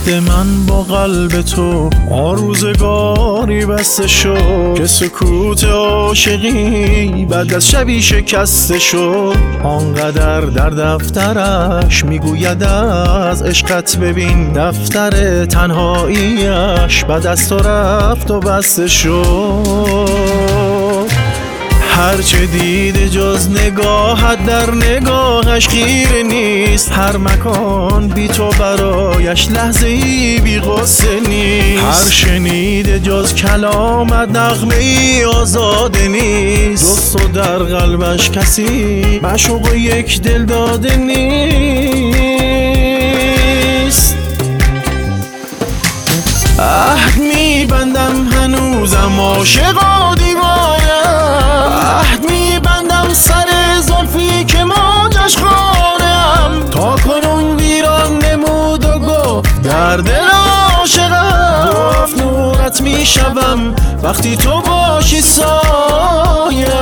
من با قلب تو روزگاری بسته شد که سکوت عاشقی بعد از شبی شکسته شد. آنقدر در دفترش میگوید از عشقت، ببین دفتر تنهاییش بعد از تو رفت و بسته شد. هرچه دیده جز نگاهت در نگاهش خیره نیست، هر مکان بی تو برایش لحظه ای بی غصه نیست. هر شنیده جز کلامت نغمه ای آزاده نیست، جز تو در قلبش کسی معشوق یک دل داده نیست. عهد میبندم هنوزم عاشق و دیوانم، عهد میبندم سر زلفی که موجش خانم. تا کنون ویران نمود و گفت در دل عاشقم، گفت نورت میشوم وقتی تو باشی سایم.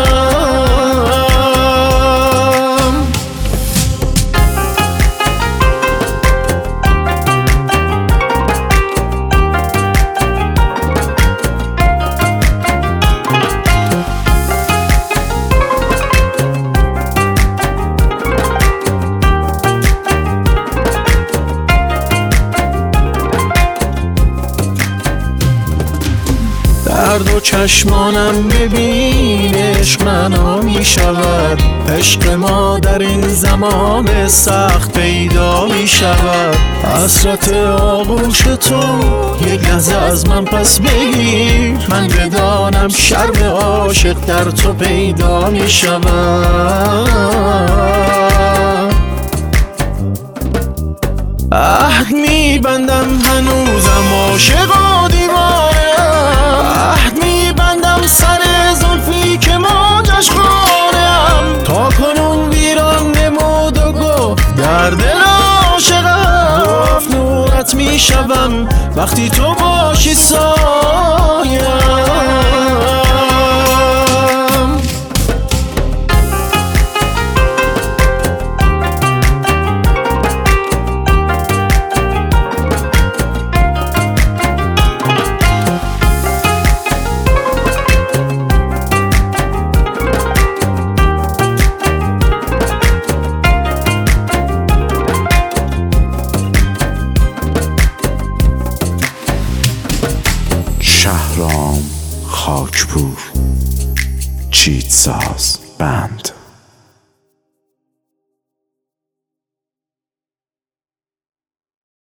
در دو چشمانم ببین عشق منو می شود، عشق ما در این زمان سخت پیدا می شود. حسرت آغوش تو یک لحظه از من پس بگیر، من بدانم شرم عاشق در تو پیدا می شود. عهد می بندم هنوزم عاشق و دیوانم، عهد می بندم سر زلفی که موجش خانم. تا کنون ویران نمود و گفت در دل عاشقم، گفت نورت می شوم وقتی تو باشی سایم. شهرام خاکپور، چیتساز بند.